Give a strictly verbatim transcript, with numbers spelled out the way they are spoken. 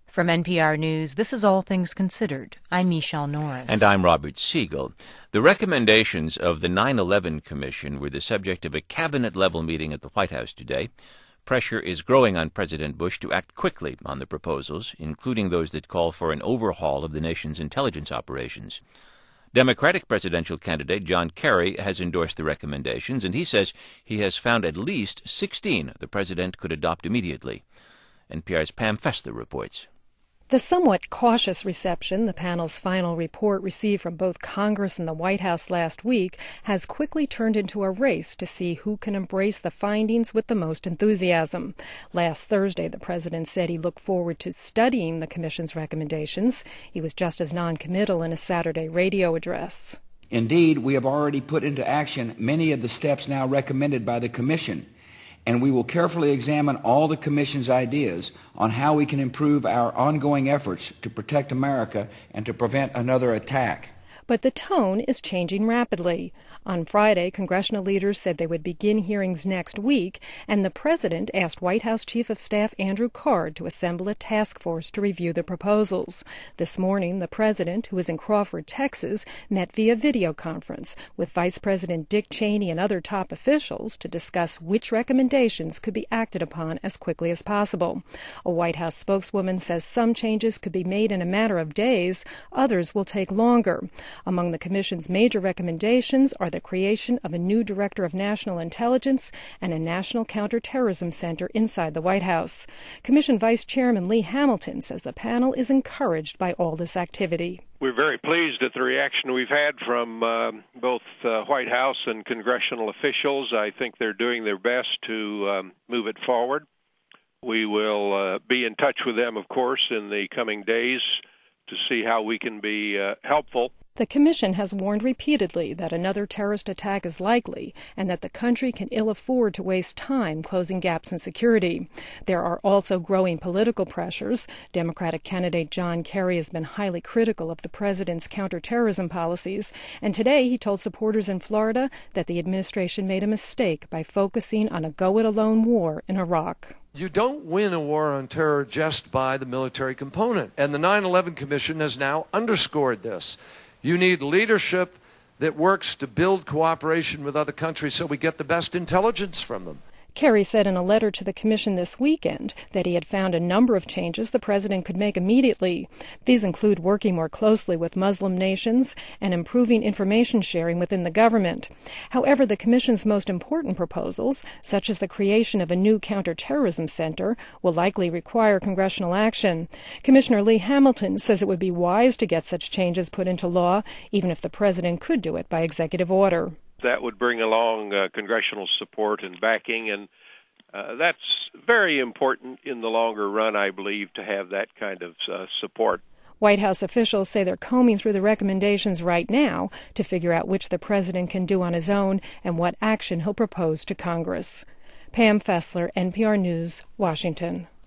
From N P R News, this is All Things Considered. I'm Michelle Norris. And I'm Robert Siegel. The recommendations of the nine eleven Commission were the subject of a cabinet-level meeting at the White House today. Pressure is growing on President Bush to act quickly on the proposals, including those that call for an overhaul of the nation's intelligence operations. Democratic presidential candidate John Kerry has endorsed the recommendations, and he says he has found at least sixteen the president could adopt immediately. N P R's Pam Fessler reports. The somewhat cautious reception the panel's final report received from both Congress and the White House last week has quickly turned into a race to see who can embrace the findings with the most enthusiasm. Last Thursday, the president said he looked forward to studying the commission's recommendations. He was just as noncommittal in a Saturday radio address. Indeed, we have already put into action many of the steps now recommended by the commission, and we will carefully examine all the Commission's ideas on how we can improve our ongoing efforts to protect America and to prevent another attack. But the tone is changing rapidly. On Friday, congressional leaders said they would begin hearings next week, and the president asked White House Chief of Staff Andrew Card to assemble a task force to review the proposals. This morning, the president, who is in Crawford, Texas, met via video conference with Vice President Dick Cheney and other top officials to discuss which recommendations could be acted upon as quickly as possible. A White House spokeswoman says some changes could be made in a matter of days, others will take longer. Among the Commission's major recommendations are the creation of a new Director of National Intelligence and a National Counterterrorism Center inside the White House. Commission Vice Chairman Lee Hamilton says the panel is encouraged by all this activity. We're very pleased at the reaction we've had from uh, both uh, White House and congressional officials. I think they're doing their best to um, move it forward. We will uh, be in touch with them, of course, in the coming days to see how we can be uh, helpful. The Commission has warned repeatedly that another terrorist attack is likely and that the country can ill afford to waste time closing gaps in security. There are also growing political pressures. Democratic candidate John Kerry has been highly critical of the president's counterterrorism policies, and today he told supporters in Florida that the administration made a mistake by focusing on a go-it-alone war in Iraq. You don't win a war on terror just by the military component, and the nine eleven Commission has now underscored this. You need leadership that works to build cooperation with other countries so we get the best intelligence from them. Kerry said in a letter to the Commission this weekend that he had found a number of changes the president could make immediately. These include working more closely with Muslim nations and improving information sharing within the government. However, the Commission's most important proposals, such as the creation of a new counterterrorism center, will likely require congressional action. Commissioner Lee Hamilton says it would be wise to get such changes put into law, even if the president could do it by executive order. That would bring along uh, congressional support and backing, and uh, that's very important in the longer run, I believe, to have that kind of uh, support. White House officials say they're combing through the recommendations right now to figure out which the president can do on his own and what action he'll propose to Congress. Pam Fessler, N P R News, Washington.